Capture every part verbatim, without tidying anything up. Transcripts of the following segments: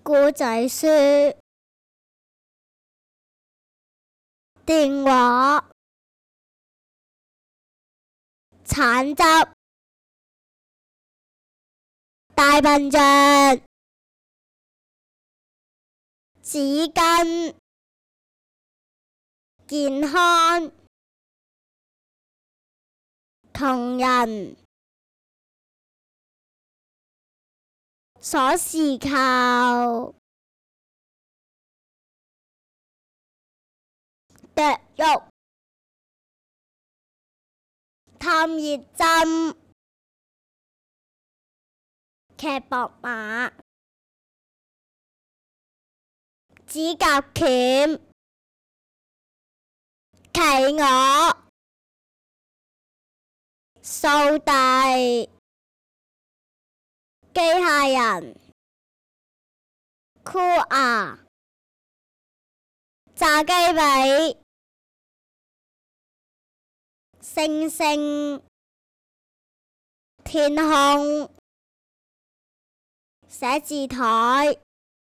故仔書、電話、橙汁、大笨象、紙巾、健康、同人、鎖匙扣、剁肉、探熱針、騎膊馬、指甲鉗、企鵝、掃地、機械人、箍牙、炸雞髀、星星、天空、寫字台、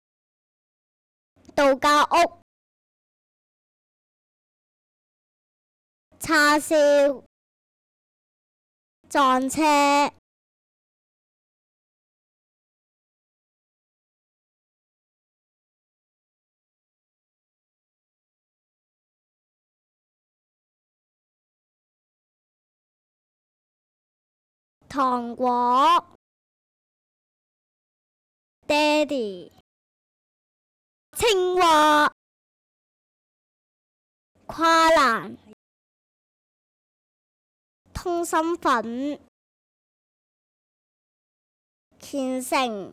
度假屋、叉燒、撞車、糖果、爹哋、青蛙、跨欄、通心粉、虔誠、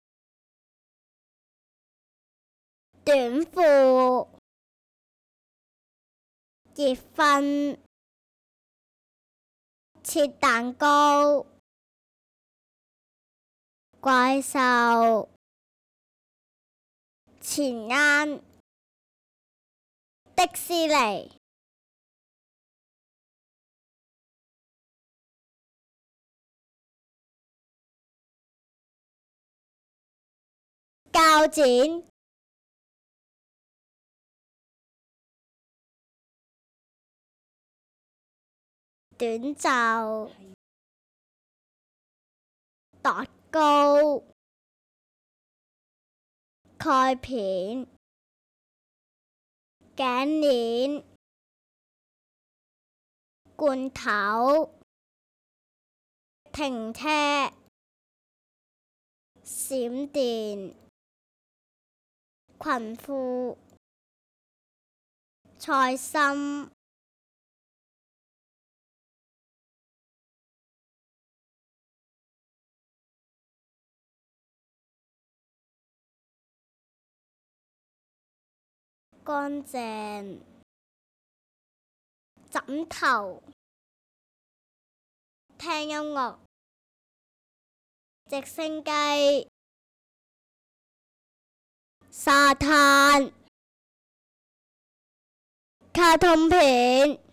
短褲、結婚、切蛋糕、怪獸、錢罌、迪士尼、鉸剪、短袖、度糕、蓋片、頸鏈、罐頭、停車、閃電、裙褲、菜心、乾淨、枕頭、聽音樂、直升機、沙灘、卡通片。